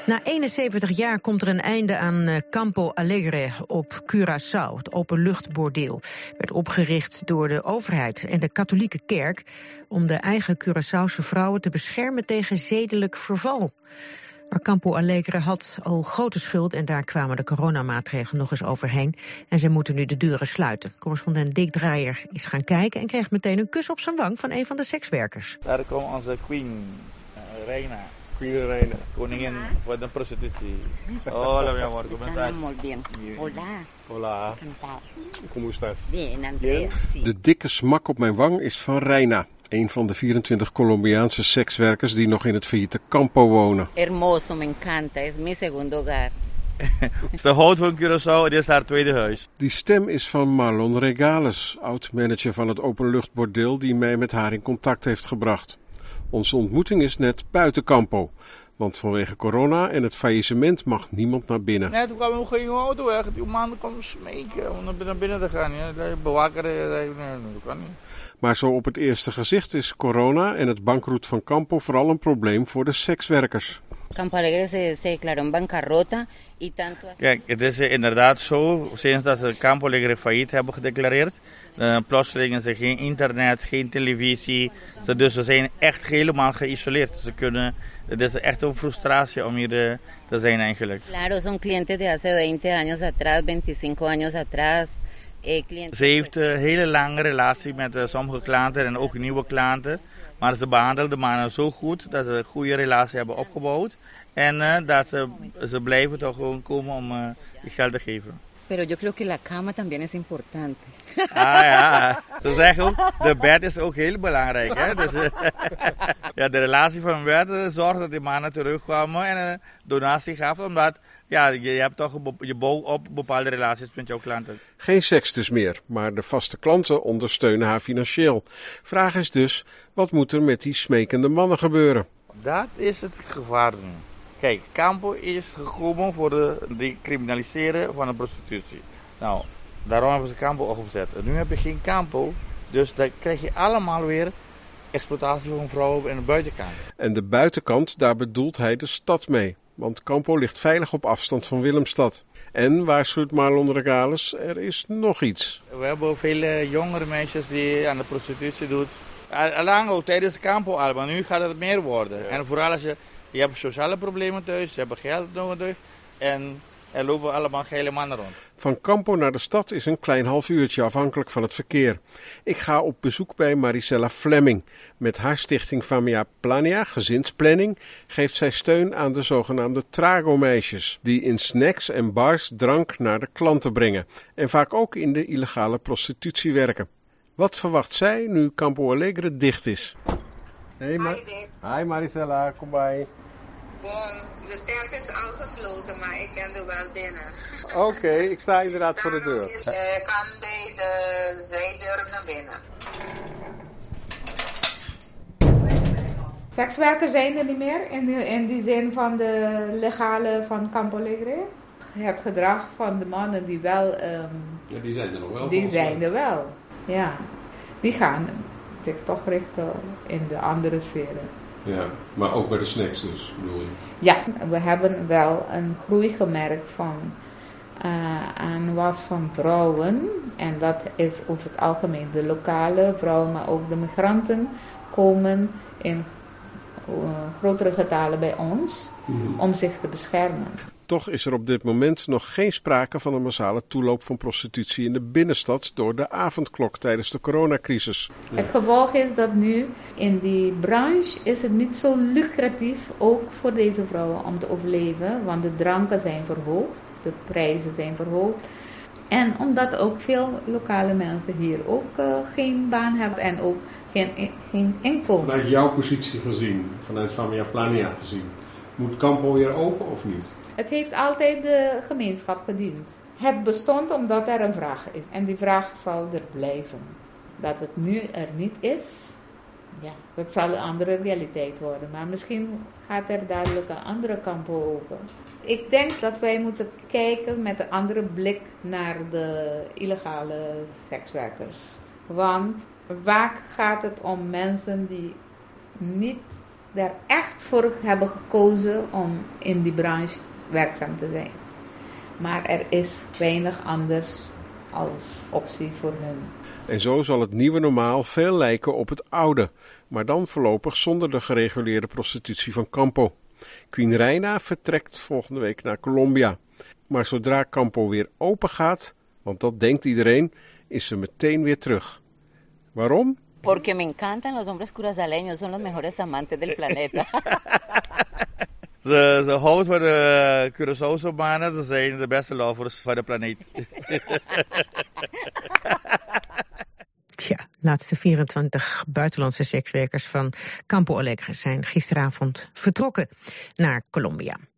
Na 71 jaar komt er een einde aan Campo Alegre op Curaçao. Het openluchtbordeel werd opgericht door de overheid en de katholieke kerk om de eigen Curaçaose vrouwen te beschermen tegen zedelijk verval. Maar Campo Alegre had al grote schuld en daar kwamen de coronamaatregelen nog eens overheen. En ze moeten nu de deuren sluiten. Correspondent Dick Draaier is gaan kijken en kreeg meteen een kus op zijn wang van een van de sekswerkers. Daar komt onze queen, Reina. Queen Reina. Koningin voor de prostitutie. Hola, mi amor, ¿cómo estás? Muy bien. Hola. Hola. ¿Cómo estás? Bien, Andrea. Sí. De dikke smak op mijn wang is van Reina. Een van de 24 Colombiaanse sekswerkers die nog in het failliete Campo wonen. Hermoso, me encanta. Es mi segundo hogar. Ze houdt van Curaçao, dit is haar tweede huis. Die stem is van Marlon Regales, oud-manager van het openluchtbordeel die mij met haar in contact heeft gebracht. Onze ontmoeting is net buiten Campo. Want vanwege corona en het faillissement mag niemand naar binnen. Net kwam geen auto weg. Die man kwam smeken om naar binnen te gaan. Ja. De bewaker zei, nee, dat kan niet. Maar zo op het eerste gezicht is corona en het bankroet van Campo vooral een probleem voor de sekswerkers. Campo Alegre se declaró en bancarrota. Kijk, het is inderdaad zo, sinds dat ze Campo Alegre failliet hebben gedeclareerd. Plotseling is er geen internet, geen televisie. Dus ze zijn echt helemaal geïsoleerd. Het is echt een frustratie om hier te zijn eigenlijk. Claro, son clientes de hace 20 años atrás, 25 años atrás. Ze heeft een hele lange relatie met sommige klanten en ook nieuwe klanten. Maar ze behandelt de mannen zo goed dat ze een goede relatie hebben opgebouwd. En dat ze blijven toch gewoon komen om je geld te geven. Pero yo creo que la cama también es importante. Ah ja, ze zeggen ook, de bed is ook heel belangrijk. Hè? Dus, ja, de relatie van bed zorgt dat die mannen terugkwamen en donatie gaven. Omdat ja, je hebt toch je bouwt op bepaalde relaties met jouw klanten. Geen seks dus meer, maar de vaste klanten ondersteunen haar financieel. Vraag is dus, wat moet er met die smekende mannen gebeuren? Dat is het gevaar nu. Kijk, Campo is gekomen voor het criminaliseren van de prostitutie. Nou, daarom hebben ze Campo opgezet. En nu heb je geen Campo, dus dan krijg je allemaal weer exploitatie van vrouwen aan de buitenkant. En de buitenkant, daar bedoelt hij de stad mee. Want Campo ligt veilig op afstand van Willemstad. En, waarschuwt Marlon Regales, er is nog iets. We hebben veel jongere meisjes die aan de prostitutie doen. Lang ook tijdens de Campo al, maar nu gaat het meer worden. Ja. En vooral als je hebt sociale problemen thuis, je hebt geld nodig en er lopen allemaal geile mannen rond. Van Campo naar de stad is een klein half uurtje afhankelijk van het verkeer. Ik ga op bezoek bij Maricela Fleming. Met haar stichting Familia Plania, gezinsplanning, geeft zij steun aan de zogenaamde trago-meisjes, die in snacks en bars drank naar de klanten brengen en vaak ook in de illegale prostitutie werken. Wat verwacht zij nu Campo Alegre dicht is? Hi Maricela, kom bij. De tent is al gesloten, maar ik kan er wel binnen. Oké, ik sta inderdaad voor de deur. Je kan bij de zijdeur naar binnen. Sekswerkers zijn er niet meer in die zin van de legale van Campo Alegre. Het gedrag van de mannen die wel... ja, die zijn er nog wel. Die zijn er wel, ja. Die gaan zich toch richten in de andere sferen. Ja, maar ook bij de snacks dus, bedoel je? Ja, we hebben wel een groei gemerkt van aanwas van vrouwen. En dat is over het algemeen de lokale vrouwen, maar ook de migranten komen in grotere getalen bij ons om zich te beschermen. Toch is er op dit moment nog geen sprake van een massale toeloop van prostitutie in de binnenstad door de avondklok tijdens de coronacrisis. Ja. Het gevolg is dat nu in die branche is het niet zo lucratief, ook voor deze vrouwen, om te overleven. Want de dranken zijn verhoogd, de prijzen zijn verhoogd. En omdat ook veel lokale mensen hier ook geen baan hebben en ook geen inkomen. Vanuit jouw positie gezien, vanuit Familia Plania gezien, moet Campo weer open of niet? Het heeft altijd de gemeenschap gediend. Het bestond omdat er een vraag is. En die vraag zal er blijven. Dat het nu er niet is, ja, dat zal een andere realiteit worden. Maar misschien gaat er dadelijk een andere Campo open. Ik denk dat wij moeten kijken met een andere blik naar de illegale sekswerkers. Want vaak gaat het om mensen die niet er echt voor hebben gekozen om in die branche werkzaam te zijn. Maar er is weinig anders als optie voor hun. En zo zal het nieuwe normaal veel lijken op het oude, maar dan voorlopig zonder de gereguleerde prostitutie van Campo. Queen Reina vertrekt volgende week naar Colombia. Maar zodra Campo weer open gaat, want dat denkt iedereen, is ze meteen weer terug. Waarom? Porque me encantan los hombres curaçaleños, son los mejores amantes del planeta. Ze houdt van de Curaçaose mannen, ze zijn de beste lovers van de planeet. Ja, laatste 24 buitenlandse sekswerkers van Campo Alegre zijn gisteravond vertrokken naar Colombia.